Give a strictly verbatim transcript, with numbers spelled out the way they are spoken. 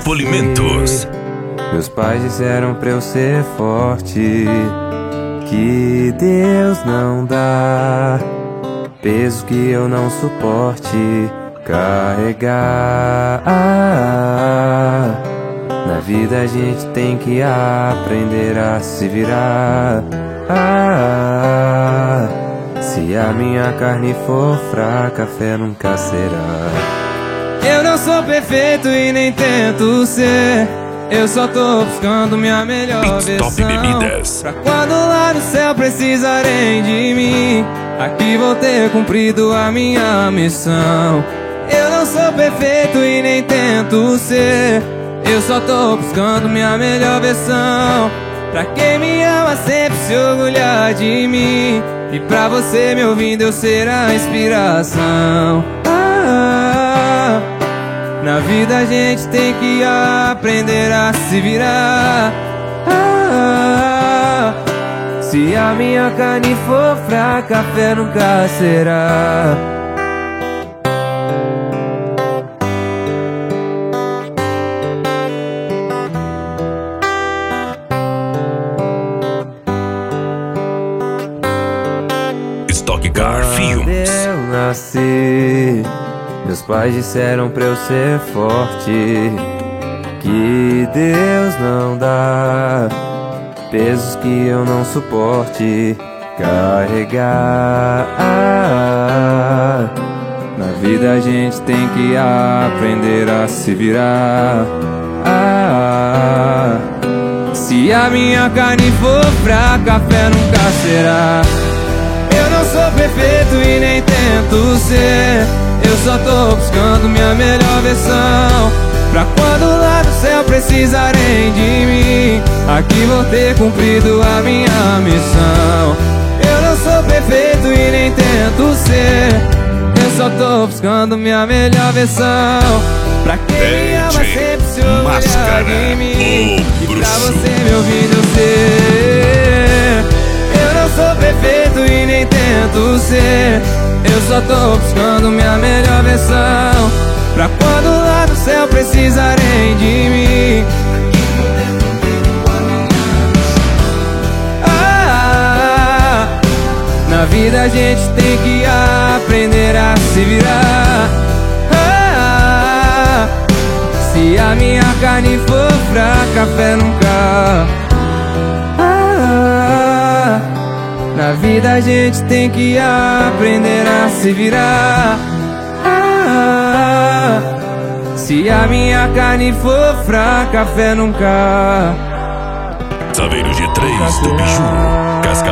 Polimentos. Meus pais disseram pra eu ser forte, que Deus não dá peso que eu não suporte carregar. Na vida a gente tem que aprender a se virar. Se a minha carne for fraca, a fé nunca será. Eu não sou perfeito e nem tento ser, eu só tô buscando minha melhor versão. Pra quando lá no céu precisarem de mim, aqui vou ter cumprido a minha missão. Eu não sou perfeito e nem tento ser, eu só tô buscando minha melhor versão. Pra quem me ama sempre se orgulhar de mim, e pra você me ouvindo eu ser a inspiração. ah, Na vida a gente tem que aprender a se virar. ah, Se a minha carne for fraca, a fé nunca será. Stock Car Filmes. Quando eu nasci, meus pais disseram pra eu ser forte, que Deus não dá pesos que eu não suporte carregar. Na vida a gente tem que aprender a se virar. Se a minha carne for fraca, a fé nunca será. Eu não sou perfeito e nem tento ser, eu só tô buscando minha melhor versão. Pra quando lá do céu precisarem de mim, aqui vou ter cumprido a minha missão. Eu não sou perfeito e nem tento ser, eu só tô buscando minha melhor versão. Pra quem me ama sempre se orgulhar de mim, e pra você me ouvir eu ser. Eu não sou perfeito e nem tento ser, eu só tô buscando minha melhor versão. Pra quando lá no céu precisarem de mim, ah, na vida a gente tem que aprender a se virar. ah, Se a minha carne for fraca, a fé nunca. ah, Na vida a gente tem que aprender a se virar. ah, Se a minha carne for fraca, a fé nunca. Saveiro G três do Biju.